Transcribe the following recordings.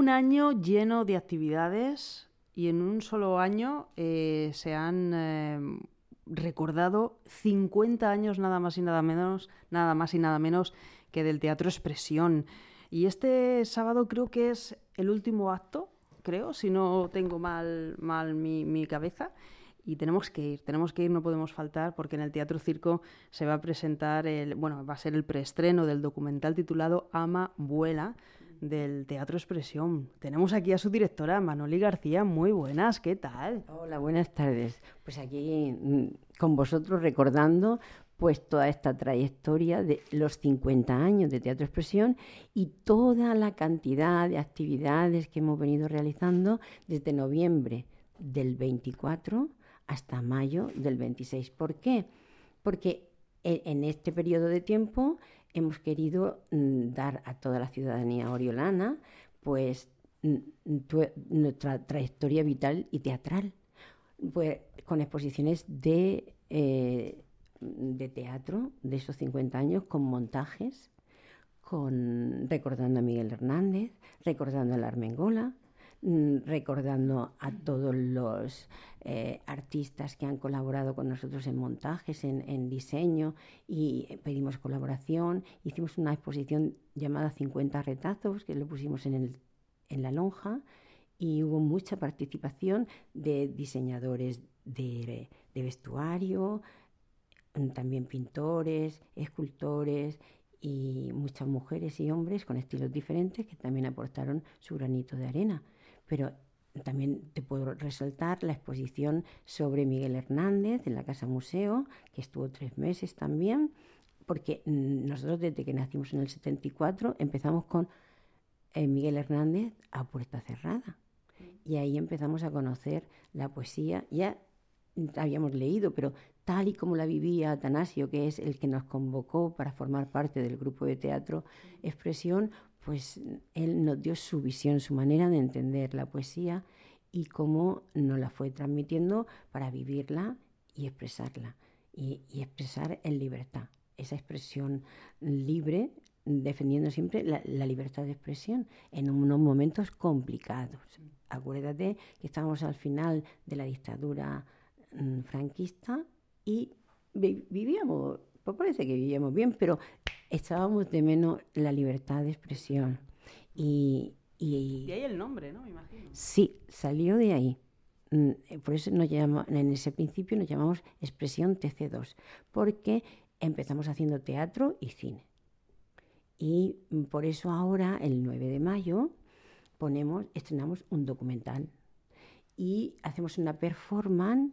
Un año lleno de actividades y en un solo año se han recordado 50 años nada más y nada menos que del Teatro Expresión. Y este sábado creo que es el último acto, creo, si no tengo mal mi cabeza. Y tenemos que ir, no podemos faltar, porque en el Teatro Circo se va a presentar, va a ser el preestreno del documental titulado Ama, Vuela, del Teatro Expresión. Tenemos aquí a su directora, Manoli García. Muy buenas, ¿qué tal? Hola, buenas tardes. Pues aquí con vosotros recordando pues toda esta trayectoria de los 50 años de Teatro Expresión y toda la cantidad de actividades que hemos venido realizando desde noviembre del 24 hasta mayo del 26. ¿Por qué? Porque en este periodo de tiempo hemos querido dar a toda la ciudadanía oriolana pues nuestra trayectoria vital y teatral, pues con exposiciones de teatro de esos 50 años, con montajes, recordando a Miguel Hernández, recordando a la Armengola, recordando a todos los artistas que han colaborado con nosotros en montajes, en diseño, y pedimos colaboración. Hicimos una exposición llamada 50 retazos, que lo pusimos en la lonja, y hubo mucha participación de diseñadores de vestuario, también pintores, escultores y muchas mujeres y hombres con estilos diferentes que también aportaron su granito de arena. Pero también te puedo resaltar la exposición sobre Miguel Hernández en la Casa Museo, que estuvo 3 meses también, porque nosotros desde que nacimos en el 74 empezamos con Miguel Hernández a puerta cerrada. Y ahí empezamos a conocer la poesía. Ya habíamos leído, pero tal y como la vivía Atanasio, que es el que nos convocó para formar parte del grupo de teatro Expresión, pues él nos dio su visión, su manera de entender la poesía y cómo nos la fue transmitiendo para vivirla y expresarla. Y expresar en libertad, esa expresión libre, defendiendo siempre la libertad de expresión en unos momentos complicados. Acuérdate que estábamos al final de la dictadura franquista y vivíamos, pues parece que vivíamos bien, pero echábamos de menos la libertad de expresión. Y ahí el nombre, ¿no? Me imagino. Sí, salió de ahí. Por eso en ese principio nos llamamos Expresión TC2, porque empezamos haciendo teatro y cine. Y por eso ahora, el 9 de mayo, estrenamos un documental y hacemos una performance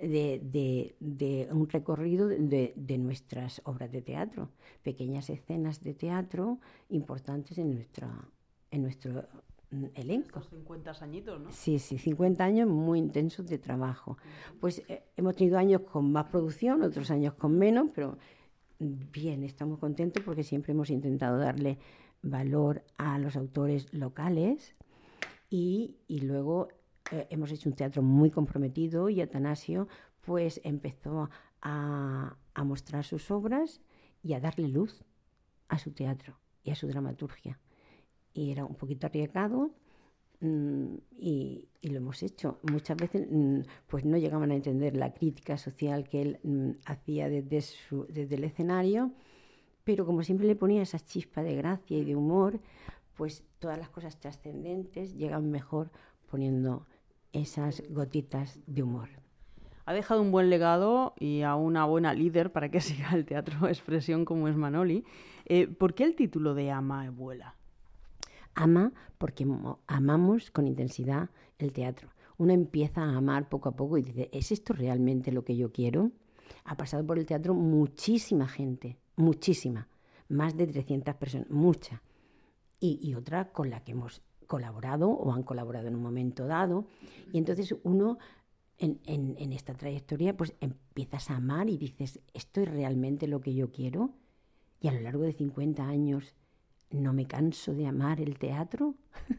de un recorrido de nuestras obras de teatro, pequeñas escenas de teatro importantes en nuestro elenco. Estos 50 añitos, ¿no? Sí, 50 años muy intensos de trabajo. Pues hemos tenido años con más producción, otros años con menos, pero bien, estamos contentos porque siempre hemos intentado darle valor a los autores locales y luego hemos hecho un teatro muy comprometido y Atanasio pues empezó a mostrar sus obras y a darle luz a su teatro y a su dramaturgia. Y era un poquito arriesgado y lo hemos hecho. Muchas veces pues no llegaban a entender la crítica social que él hacía desde el escenario, pero como siempre le ponía esa chispa de gracia y de humor, pues todas las cosas trascendentes llegan mejor poniendo esas gotitas de humor. Ha dejado un buen legado y a una buena líder para que siga el Teatro Expresión como es Manoli. ¿Por qué el título de Ama, Vuela? Ama porque amamos con intensidad el teatro. Uno empieza a amar poco a poco y dice, ¿es esto realmente lo que yo quiero? Ha pasado por el teatro muchísima gente, muchísima, más de 300 personas, mucha. Y otra con la que hemos colaborado o han colaborado en un momento dado. Y entonces uno en esta trayectoria pues empiezas a amar y dices, ¿esto es realmente lo que yo quiero? Y a lo largo de 50 años no me canso de amar el teatro.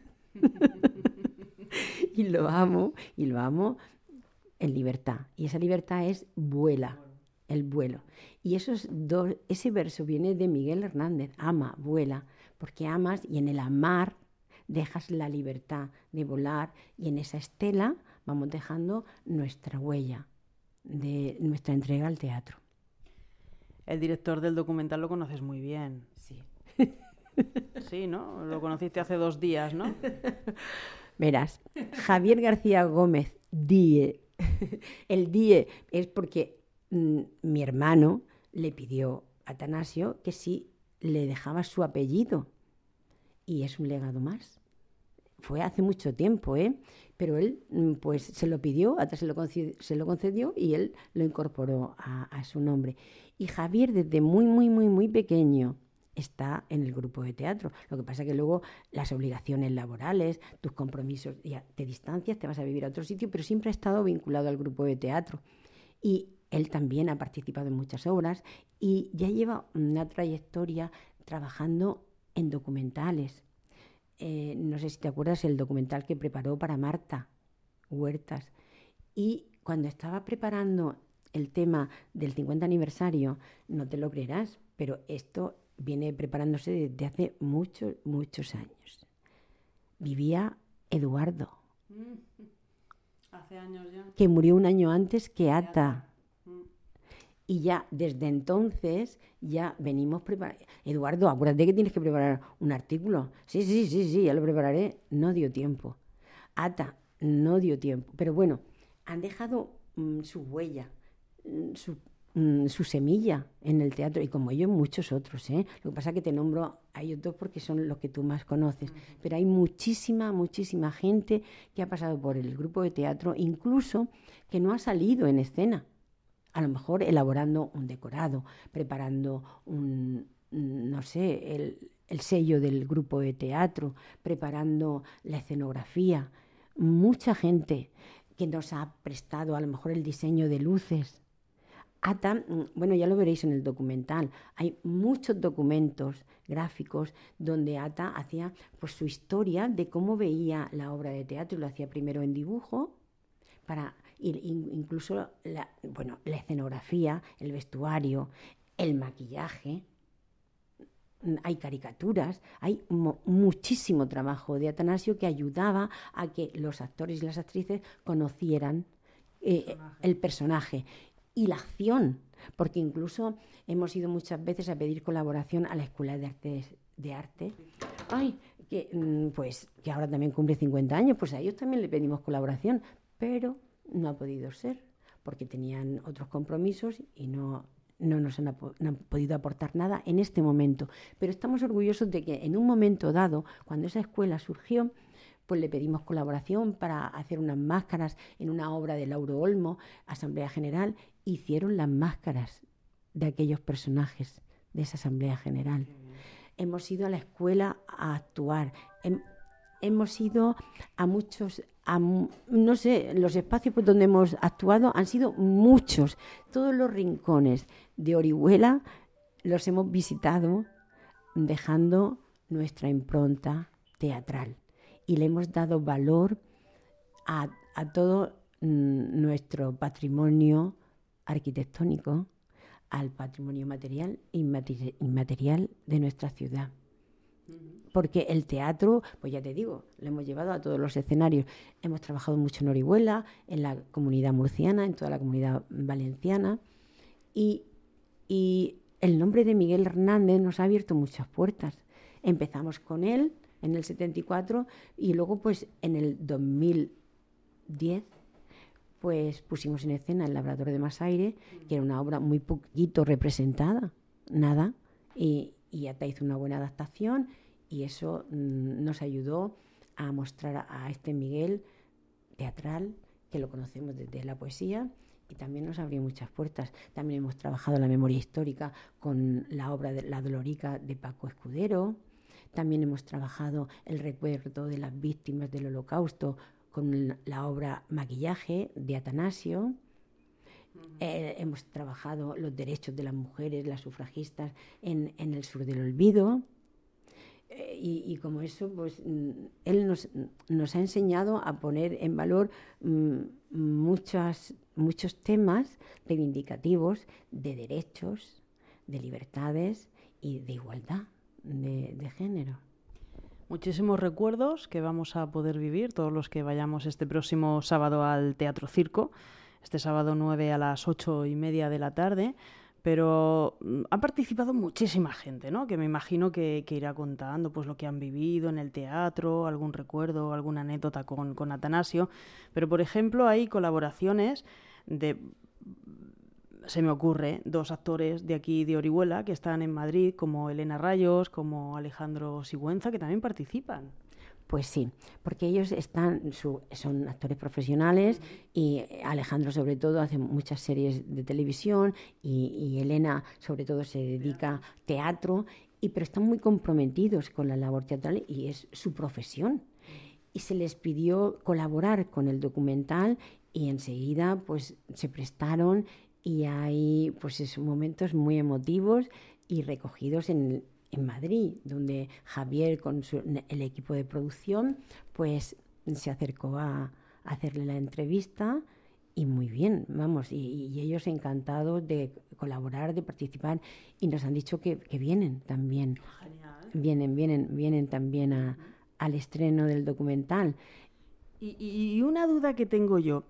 y lo amo en libertad. Y esa libertad es vuela, el vuelo. Y ese verso viene de Miguel Hernández, ama, vuela, porque amas y en el amar dejas la libertad de volar y en esa estela vamos dejando nuestra huella de nuestra entrega al teatro. El director del documental lo conoces muy bien. Sí. Sí, ¿no? Lo conociste hace 2 días, ¿no? Verás, Javier García Gómez, Die. El Die es porque mi hermano le pidió a Atanasio que si le dejaba su apellido. Y es un legado más. Fue hace mucho tiempo, pero él pues se lo pidió, hasta se lo concedió y él lo incorporó a su nombre. Y Javier desde muy, muy, muy, muy pequeño está en el grupo de teatro. Lo que pasa es que luego las obligaciones laborales, tus compromisos, ya te distancias, te vas a vivir a otro sitio, pero siempre ha estado vinculado al grupo de teatro. Y él también ha participado en muchas obras y ya lleva una trayectoria trabajando en documentales. No sé si te acuerdas el documental que preparó para Marta Huertas. Y cuando estaba preparando el tema del 50 aniversario, no te lo creerás, pero esto viene preparándose desde hace muchos, muchos años. Vivía Eduardo. Hace años ya. Que murió un año antes que Ata. Y ya desde entonces ya venimos preparando. Eduardo, acuérdate que tienes que preparar un artículo. Sí, ya lo prepararé. No dio tiempo. Ata, no dio tiempo. Pero bueno, han dejado su huella, su semilla en el teatro y como ellos muchos otros. Lo que pasa es que te nombro a ellos dos porque son los que tú más conoces. Pero hay muchísima, muchísima gente que ha pasado por el grupo de teatro, incluso que no ha salido en escena. A lo mejor elaborando un decorado, preparando no sé, el sello del grupo de teatro, preparando la escenografía. Mucha gente que nos ha prestado a lo mejor el diseño de luces. Ata, bueno, ya lo veréis en el documental, hay muchos documentos gráficos donde Ata hacía pues su historia de cómo veía la obra de teatro. Lo hacía primero en dibujo, incluso la escenografía, el vestuario, el maquillaje. Hay caricaturas, hay muchísimo trabajo de Atanasio que ayudaba a que los actores y las actrices conocieran el personaje y la acción, porque incluso hemos ido muchas veces a pedir colaboración a la Escuela de Arte. Que ahora también cumple 50 años, pues a ellos también le pedimos colaboración, pero no ha podido ser, porque tenían otros compromisos y no nos han podido aportar nada en este momento. Pero estamos orgullosos de que en un momento dado, cuando esa escuela surgió, pues le pedimos colaboración para hacer unas máscaras en una obra de Lauro Olmo, Asamblea General. Hicieron las máscaras de aquellos personajes de esa Asamblea General. Hemos ido a la escuela a actuar. Hemos ido a muchos, no sé, los espacios por donde hemos actuado han sido muchos. Todos los rincones de Orihuela los hemos visitado dejando nuestra impronta teatral. Y le hemos dado valor a todo nuestro patrimonio arquitectónico, al patrimonio material e inmaterial de nuestra ciudad. Porque el teatro, pues ya te digo, lo hemos llevado a todos los escenarios. Hemos trabajado mucho en Orihuela, en la comunidad murciana, en toda la comunidad valenciana. Y el nombre de Miguel Hernández nos ha abierto muchas puertas. Empezamos con él en el 74 y luego pues en el 2010 pues pusimos en escena El labrador de Masaire, que era una obra muy poquito representada, nada, y Ata hizo una buena adaptación y eso nos ayudó a mostrar a este Miguel teatral, que lo conocemos desde la poesía, y también nos abrió muchas puertas. También hemos trabajado la memoria histórica con la obra de La Dolorica de Paco Escudero. También hemos trabajado el recuerdo de las víctimas del Holocausto con la obra Maquillaje de Atanasio. Hemos trabajado los derechos de las mujeres, las sufragistas, en el sur del olvido. Y como eso, pues él nos ha enseñado a poner en valor muchos temas reivindicativos de derechos, de libertades y de igualdad de género. Muchísimos recuerdos que vamos a poder vivir todos los que vayamos este próximo sábado al Teatro Circo, este sábado 9 a las 8:30 de la tarde, pero ha participado muchísima gente, ¿no? Que me imagino que irá contando pues lo que han vivido en el teatro, algún recuerdo, alguna anécdota con Atanasio, pero por ejemplo hay colaboraciones de... Se me ocurre, 2 actores de aquí de Orihuela que están en Madrid, como Elena Rayos, como Alejandro Sigüenza, que también participan. Pues sí, porque ellos son actores profesionales y Alejandro sobre todo hace muchas series de televisión y Elena sobre todo se dedica a teatro, pero están muy comprometidos con la labor teatral y es su profesión. Y se les pidió colaborar con el documental y enseguida pues se prestaron. Y hay pues esos momentos muy emotivos y recogidos en Madrid, donde Javier con el equipo de producción pues se acercó a hacerle la entrevista y muy bien, vamos, y ellos encantados de colaborar, de participar y nos han dicho que vienen también. Genial. Vienen también al estreno del documental. Y una duda que tengo yo.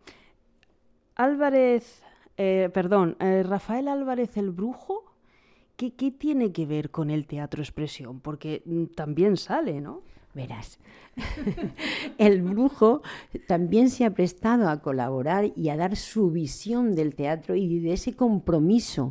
Rafael Álvarez el Brujo, ¿qué tiene que ver con el teatro expresión? Porque también sale, ¿no? Verás, el Brujo también se ha prestado a colaborar y a dar su visión del teatro y de ese compromiso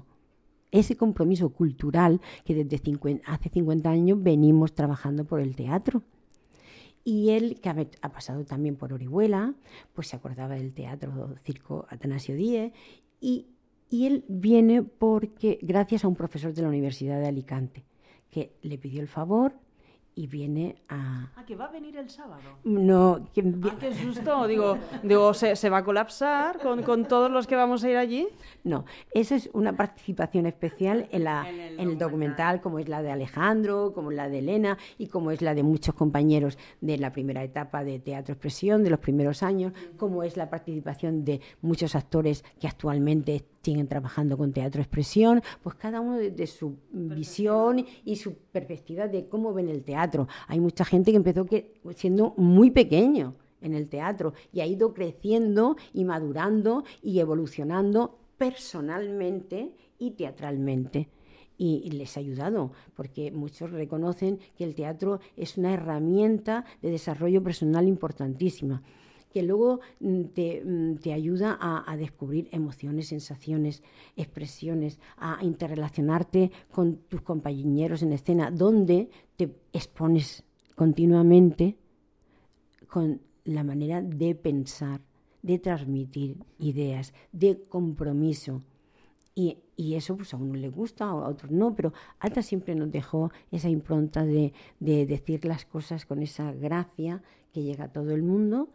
cultural que desde hace 50 años venimos trabajando por el teatro. Y él, que ha pasado también por Orihuela, pues se acordaba del Teatro Circo Atanasio Díez, y él viene porque, gracias a un profesor de la Universidad de Alicante, que le pidió el favor y viene a... ¿Que va a venir el sábado? No. ¡Qué susto! Digo, ¿se va a colapsar con todos los que vamos a ir allí? No, eso es una participación especial en el documental, como es la de Alejandro, como es la de Elena y como es la de muchos compañeros de la primera etapa de Teatro Expresión, de los primeros años, como es la participación de muchos actores que actualmente siguen trabajando con Teatro Expresión, pues cada uno de su visión y su perspectiva de cómo ven el teatro. Hay mucha gente que empezó siendo muy pequeño en el teatro y ha ido creciendo y madurando y evolucionando personalmente y teatralmente. Y les ha ayudado, porque muchos reconocen que el teatro es una herramienta de desarrollo personal importantísima, que luego te ayuda a descubrir emociones, sensaciones, expresiones, a interrelacionarte con tus compañeros en escena, donde te expones continuamente con la manera de pensar, de transmitir ideas, de compromiso. Y eso pues a uno le gusta, a otros no, pero Ata siempre nos dejó esa impronta de decir las cosas con esa gracia que llega a todo el mundo.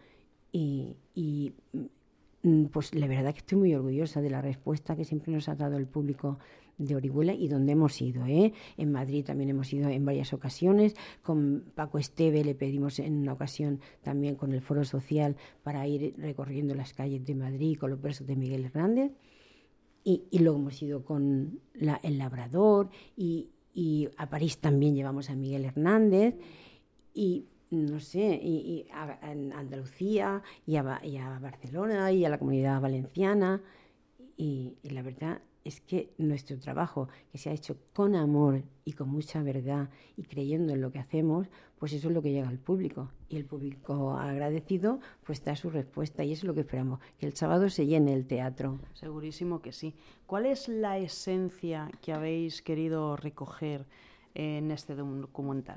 Y pues la verdad que estoy muy orgullosa de la respuesta que siempre nos ha dado el público de Orihuela y donde hemos ido, ¿eh? En Madrid también hemos ido en varias ocasiones. Con Paco Esteve le pedimos en una ocasión también con el Foro Social para ir recorriendo las calles de Madrid con los versos de Miguel Hernández. Y luego hemos ido con El Labrador y a París también llevamos a Miguel Hernández y no sé, y a Andalucía y a Barcelona y a la Comunidad Valenciana y la verdad es que nuestro trabajo, que se ha hecho con amor y con mucha verdad y creyendo en lo que hacemos, pues eso es lo que llega al público. Y el público agradecido pues da su respuesta y eso es lo que esperamos, que el sábado se llene el teatro. Segurísimo que sí. ¿Cuál es la esencia que habéis querido recoger en este documental?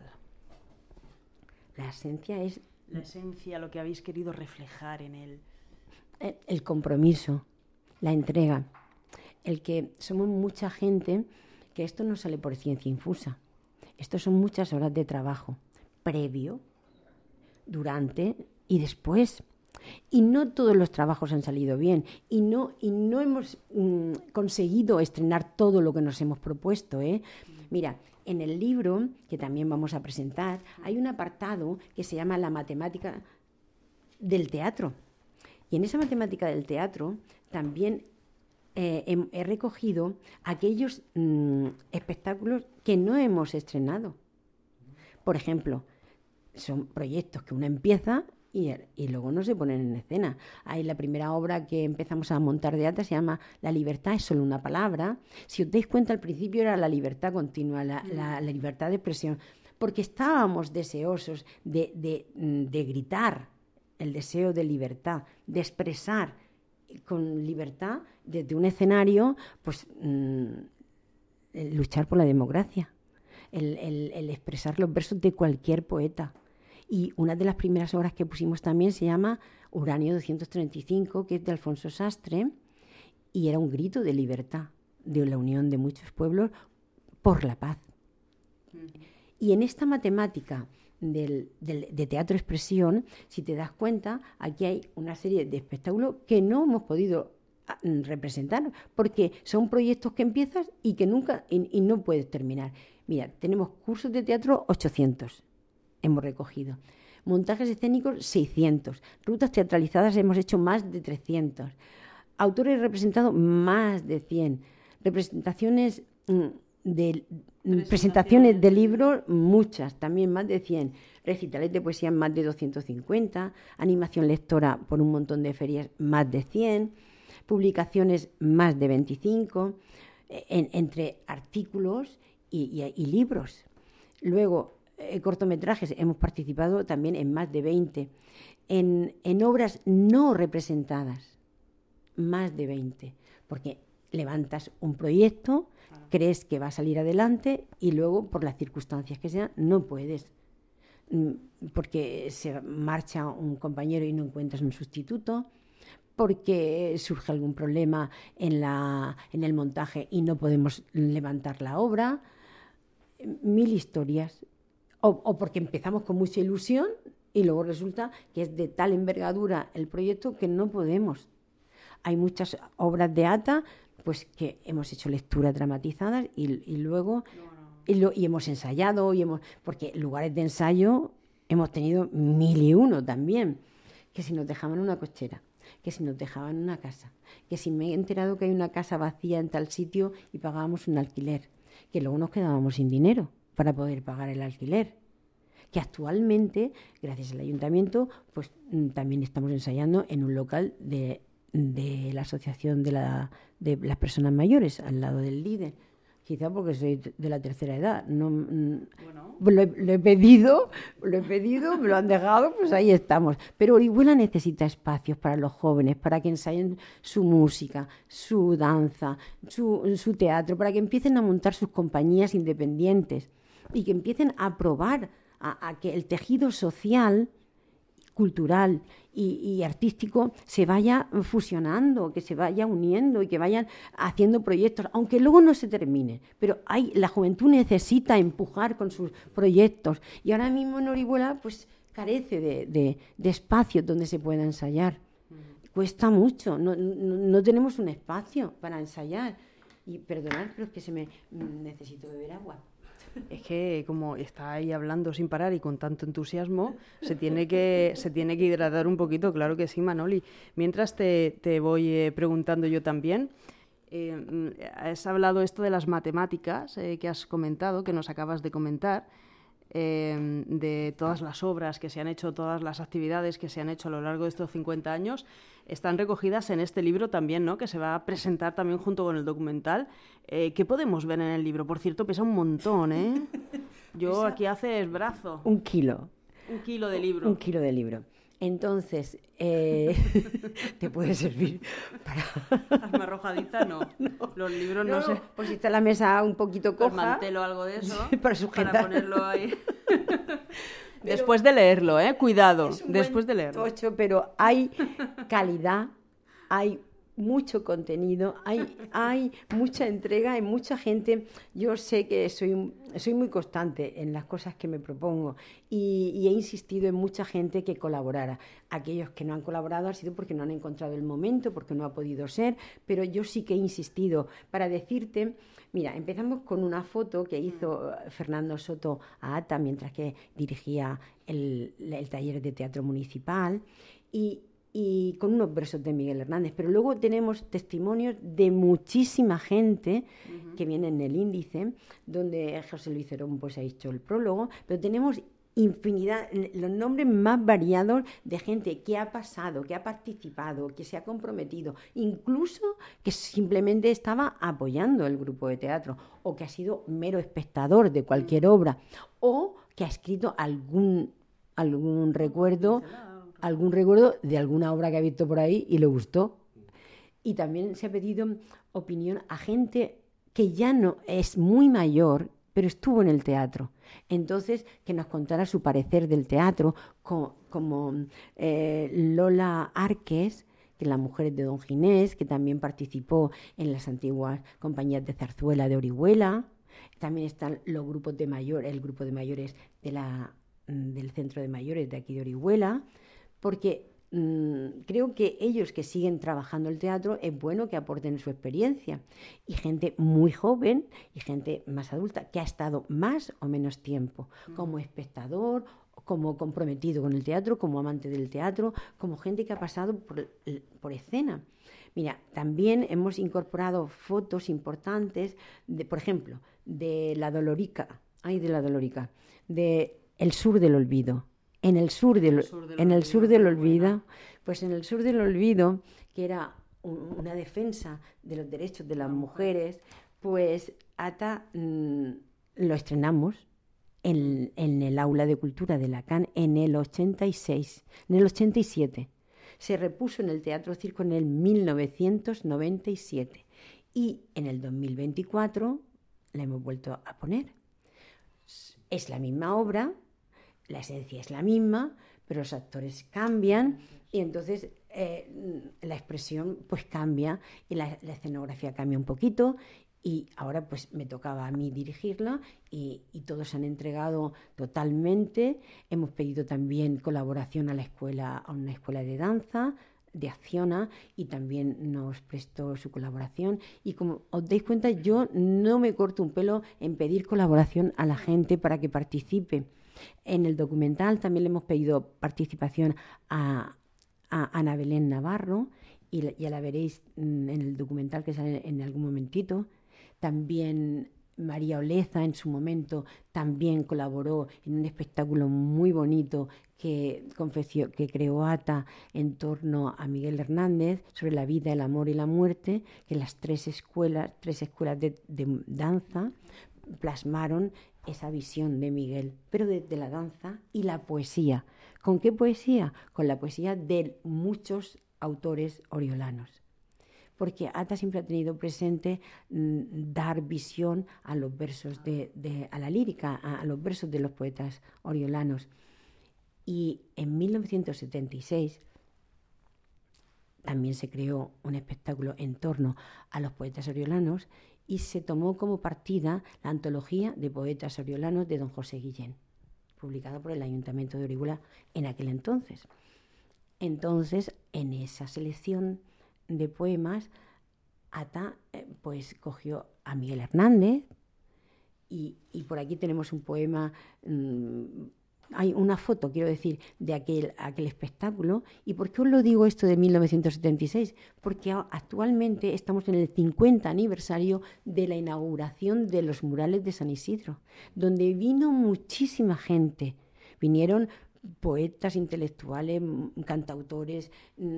La esencia es... La esencia, lo que habéis querido reflejar en él. El compromiso, la entrega. El que somos mucha gente, que esto no sale por ciencia infusa. Esto son muchas horas de trabajo, previo, durante y después. Y no todos los trabajos han salido bien. Y no hemos conseguido estrenar todo lo que nos hemos propuesto, ¿eh? Mira, en el libro, que también vamos a presentar, hay un apartado que se llama La matemática del teatro. Y en esa matemática del teatro también he recogido aquellos espectáculos que no hemos estrenado. Por ejemplo, son proyectos que uno empieza y luego no se ponen en escena. Ahí la primera obra que empezamos a montar de ATA se llama La libertad es solo una palabra. Si os dais cuenta, al principio era la libertad continua, la libertad de expresión, porque estábamos deseosos de gritar el deseo de libertad, de expresar con libertad desde un escenario, pues luchar por la democracia, el expresar los versos de cualquier poeta. Y una de las primeras obras que pusimos también se llama Uranio 235, que es de Alfonso Sastre, y era un grito de libertad, de la unión de muchos pueblos por la paz. Y en esta matemática de teatro-expresión, si te das cuenta, aquí hay una serie de espectáculos que no hemos podido representar, porque son proyectos que empiezas y que nunca, y no puedes terminar. Mira, tenemos cursos de teatro 800. Hemos recogido. Montajes escénicos, 600. Rutas teatralizadas hemos hecho más de 300. Autores representados, más de 100. Presentaciones de libros, muchas, también más de 100. Recitales de poesía, más de 250. Animación lectora por un montón de ferias, más de 100. Publicaciones, más de 25. Entre artículos y libros. Luego, cortometrajes, hemos participado también en más de 20. En obras no representadas, más de 20. Porque levantas un proyecto, crees que va a salir adelante y luego, por las circunstancias que sean, no puedes. Porque se marcha un compañero y no encuentras un sustituto, porque surge algún problema en el montaje y no podemos levantar la obra. 1000 historias. O porque empezamos con mucha ilusión y luego resulta que es de tal envergadura el proyecto que no podemos. Hay muchas obras de ATA pues que hemos hecho lecturas dramatizadas y luego y hemos ensayado porque lugares de ensayo hemos tenido 1001 también, que si nos dejaban una cochera, que si nos dejaban una casa, que si me he enterado que hay una casa vacía en tal sitio y pagábamos un alquiler, que luego nos quedábamos sin dinero para poder pagar el alquiler, que actualmente, gracias al ayuntamiento, pues también estamos ensayando en un local de la asociación de las personas mayores, al lado del líder. Quizá porque soy de la tercera edad. Lo he pedido, me lo han dejado, pues ahí estamos. Pero Orihuela necesita espacios para los jóvenes, para que ensayen su música, su danza, su teatro, para que empiecen a montar sus compañías independientes y que empiecen a probar a que el tejido social, cultural y artístico se vaya fusionando, que se vaya uniendo y que vayan haciendo proyectos, aunque luego no se termine. Pero la juventud necesita empujar con sus proyectos. Y ahora mismo en Orihuela pues carece de espacios donde se pueda ensayar. Cuesta mucho, no tenemos un espacio para ensayar. Y perdonad, pero es que necesito beber agua. Es que como está ahí hablando sin parar y con tanto entusiasmo, se tiene que hidratar un poquito, claro que sí, Manoli. Mientras te voy preguntando yo también, has hablado esto de las matemáticas que has comentado, que nos acabas de comentar, de todas las obras que se han hecho, todas las actividades que se han hecho a lo largo de estos 50 años, están recogidas en este libro también, ¿no?, que se va a presentar también junto con el documental. ¿Qué podemos ver en el libro? Por cierto, pesa un montón, ¿eh? Yo aquí haces brazo. 1 kilo. 1 kilo de libro. 1 kilo de libro. Entonces, te puede servir para... Asma arrojadiza, no. Los libros no sé. Pues si está la mesa un poquito coja... El mantel o algo de eso. Para sujetar. Para ponerlo ahí. Después de leerlo, cuidado. Después de leerlo. Tocho, pero hay calidad, hay mucho contenido, hay mucha entrega, hay mucha gente. Yo sé que soy muy constante en las cosas que me propongo y he insistido en mucha gente que colaborara. Aquellos que no han colaborado ha sido porque no han encontrado el momento, porque no ha podido ser, pero yo sí que he insistido para decirte. Mira, empezamos con una foto que hizo Fernando Soto a ATA mientras que dirigía el taller de teatro municipal y con unos versos de Miguel Hernández. Pero luego tenemos testimonios de muchísima gente que viene en el índice, donde José Luis Herón pues, ha hecho el prólogo, pero tenemos infinidad, los nombres más variados de gente que ha pasado, que ha participado, que se ha comprometido, incluso que simplemente estaba apoyando el grupo de teatro, o que ha sido mero espectador de cualquier obra, o que ha escrito algún recuerdo de alguna obra que ha visto por ahí y le gustó. Y también se ha pedido opinión a gente que ya no es muy mayor, pero estuvo en el teatro. Entonces, que nos contara su parecer del teatro, como Lola Arques, que es la mujer de Don Ginés, que también participó en las antiguas compañías de zarzuela de Orihuela. También están los grupos de mayores, el grupo de mayores del centro de mayores de aquí de Orihuela, porque creo que ellos que siguen trabajando el teatro es bueno que aporten su experiencia, y gente muy joven y gente más adulta que ha estado más o menos tiempo como espectador, como comprometido con el teatro, como amante del teatro, como gente que ha pasado por escena. Mira, también hemos incorporado fotos importantes, por ejemplo, de la Dolorica, de El Sur del Olvido. En el sur del olvido, que era una defensa de los derechos de las mujeres, pues ATA lo estrenamos en el Aula de Cultura de Lacan en el 87. Se repuso en el Teatro Circo en el 1997 y en el 2024 la hemos vuelto a poner. Es la misma obra, la esencia es la misma, pero los actores cambian y entonces la expresión pues cambia y la escenografía cambia un poquito, y ahora pues me tocaba a mí dirigirla y todos se han entregado totalmente. Hemos pedido también colaboración a una escuela de danza de Acciona, y también nos prestó su colaboración, y como os dais cuenta, yo no me corto un pelo en pedir colaboración a la gente para que participe. En el documental también le hemos pedido participación a Ana Belén Navarro, y ya la veréis en el documental que sale en algún momentito. También María Oleza en su momento también colaboró en un espectáculo muy bonito que creó ATA en torno a Miguel Hernández, sobre la vida, el amor y la muerte, que las tres escuelas de danza plasmaron esa visión de Miguel, pero desde la danza y la poesía. ¿Con qué poesía? Con la poesía de muchos autores oriolanos. Porque ATA siempre ha tenido presente dar visión a los versos a la lírica, a los versos de los poetas oriolanos. Y en 1976 también se creó un espectáculo en torno a los poetas oriolanos, y se tomó como partida la antología de poetas oriolanos de don José Guillén, publicada por el Ayuntamiento de Orihuela en aquel entonces. Entonces, en esa selección de poemas, ATA pues cogió a Miguel Hernández, y por aquí tenemos un poema, hay una foto, quiero decir, de aquel espectáculo. ¿Y por qué os lo digo esto de 1976? Porque actualmente estamos en el 50 aniversario de la inauguración de los murales de San Isidro, donde vino muchísima gente. Vinieron poetas, intelectuales, cantautores,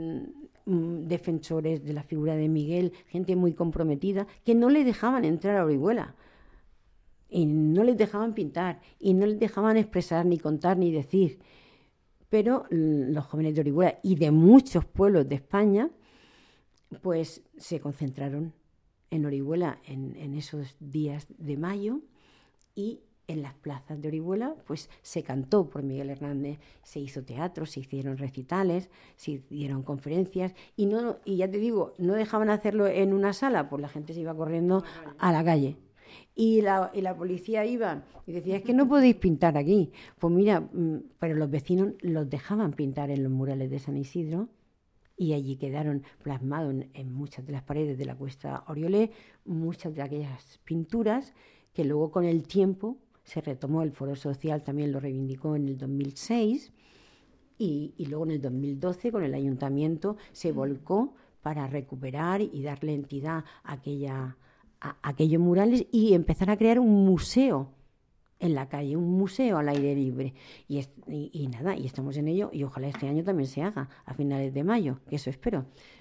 defensores de la figura de Miguel, gente muy comprometida, que no le dejaban entrar a Orihuela, y no les dejaban pintar, y no les dejaban expresar, ni contar, ni decir. Pero los jóvenes de Orihuela y de muchos pueblos de España pues se concentraron en Orihuela en esos días de mayo, y en las plazas de Orihuela pues se cantó por Miguel Hernández, se hizo teatro, se hicieron recitales, se dieron conferencias, y ya te digo, no dejaban hacerlo en una sala, pues la gente se iba corriendo a la calle. Y la policía iba y decía, es que no podéis pintar aquí. Pues mira, pero los vecinos los dejaban pintar en los murales de San Isidro, y allí quedaron plasmados en muchas de las paredes de la Cuesta Oriolé muchas de aquellas pinturas, que luego con el tiempo se retomó. El Foro Social también lo reivindicó en el 2006, y luego en el 2012 con el Ayuntamiento se volcó para recuperar y darle entidad a aquellos murales, y empezar a crear un museo en la calle, un museo al aire libre. Y nada, y estamos en ello y ojalá este año también se haga, a finales de mayo, que eso espero.